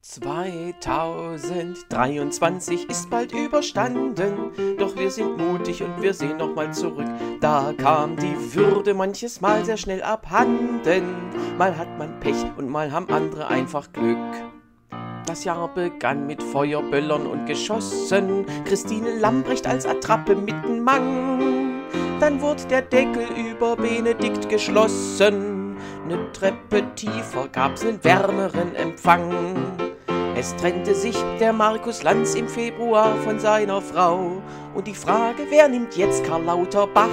2023 ist bald überstanden, doch wir sind mutig und wir sehen nochmal zurück. Da kam die Würde manches Mal sehr schnell abhanden. Mal hat man Pech und mal haben andere einfach Glück. Das Jahr begann mit Feuerböllern und Geschossen, Christine Lambrecht als Attrappe mitten Mang. Dann wurde der Deckel über Benedikt geschlossen, ne Treppe tiefer gab's nen wärmeren Empfang. Es trennte sich der Markus Lanz im Februar von seiner Frau, und die Frage, wer nimmt jetzt Karl Lauterbach?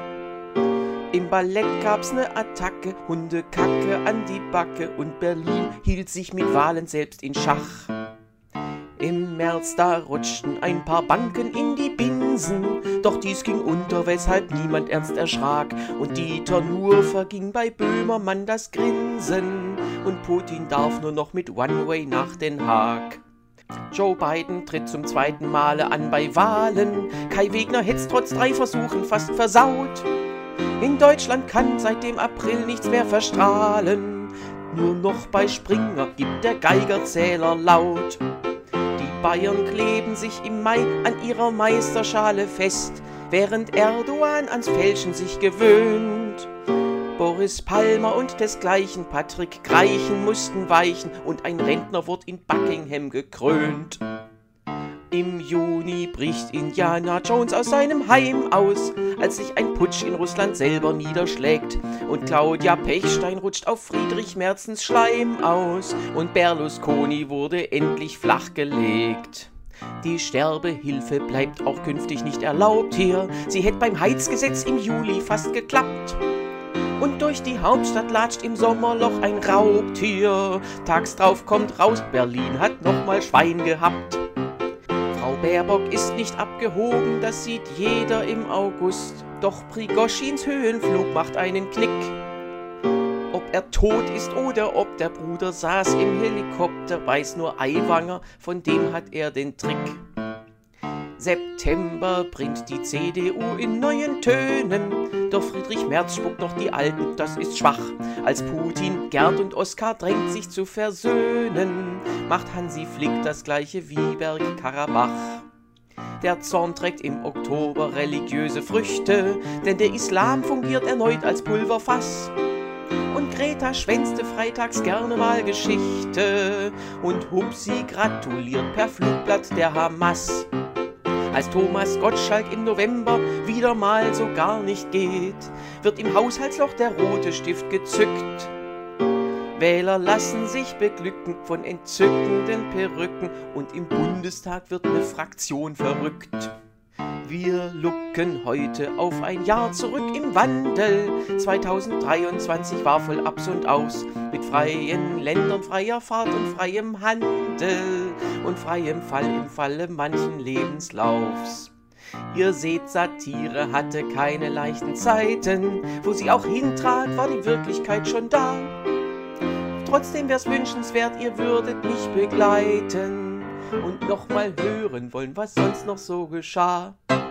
Im Ballett gab's ne Attacke, Hundekacke an die Backe, und Berlin hielt sich mit Wahlen selbst in Schach. Im März da rutschten ein paar Banken in die Binsen, doch dies ging unter, weshalb niemand ernst erschrak. Und Dieter Nuhr verging bei Böhmermann das Grinsen, und Putin darf nur noch mit One-Way nach Den Haag. Joe Biden tritt zum zweiten Male an bei Wahlen, Kai Wegner hätt's trotz 3 Versuchen fast versaut. In Deutschland kann seit dem April nichts mehr verstrahlen, nur noch bei Springer gibt der Geigerzähler laut. Bayern kleben sich im Mai an ihrer Meisterschale fest, während Erdogan ans Fälschen sich gewöhnt. Boris Palmer und desgleichen Patrick Greichen mussten weichen, und ein Rentner wurde in Buckingham gekrönt. Im Juni bricht Indiana Jones aus seinem Heim aus, als sich ein Putsch in Russland selber niederschlägt. Und Claudia Pechstein rutscht auf Friedrich Merzens Schleim aus, und Berlusconi wurde endlich flachgelegt. Die Sterbehilfe bleibt auch künftig nicht erlaubt hier, sie hätte beim Heizgesetz im Juli fast geklappt. Und durch die Hauptstadt latscht im Sommerloch ein Raubtier, tags drauf kommt raus, Berlin hat nochmal Schwein gehabt. Frau Baerbock ist nicht abgehoben, das sieht jeder im August. Doch Prigoschins Höhenflug macht einen Knick. Ob er tot ist oder ob der Bruder saß im Helikopter, weiß nur Aiwanger, von dem hat er den Trick. September bringt die CDU in neuen Tönen, doch Friedrich Merz spuckt noch die Alten, das ist schwach. Als Putin, Gerd und Oskar drängt sich zu versöhnen, macht Hansi Flick das gleiche wie Bergkarabach. Der Zorn trägt im Oktober religiöse Früchte, denn der Islam fungiert erneut als Pulverfass. Und Greta schwänzte freitags gerne mal Geschichte, und Hupsi gratuliert per Flugblatt der Hamas. Als Thomas Gottschalk im November wieder mal so gar nicht geht, wird im Haushaltsloch der rote Stift gezückt. Wähler lassen sich beglücken von entzückenden Perücken, und im Bundestag wird eine Fraktion verrückt. Wir lucken heute auf ein Jahr zurück im Wandel. 2023 war voll Ups und Aus, mit freien Ländern, freier Fahrt und freiem Handel und freiem Fall im Falle manchen Lebenslaufs. Ihr seht, Satire hatte keine leichten Zeiten, wo sie auch hintrat, war die Wirklichkeit schon da. Trotzdem wär's wünschenswert, ihr würdet mich begleiten und nochmal hören wollen, was sonst noch so geschah.